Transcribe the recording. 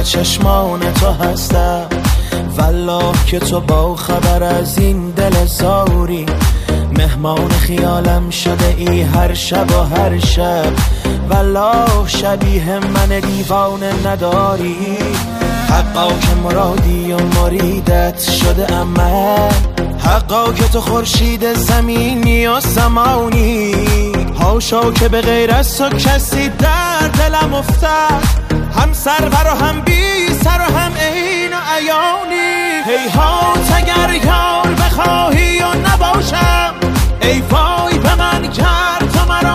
چشمان تو هستم، والله که تو با خبر از این دل زاری، مهمان خیالم شده ای هر شب و هر شب، والله شبیه من دیوانه نداری. حقا که مرادی و مریدت شده عمل، حقا که تو خورشید زمینی و سمانی، هاشا که به غیر از تو کسی در دلم افتد، هم سرور و هم بی سر و هم عین و عیانی. هیهات اگر یار بخواهی و نباشم، ای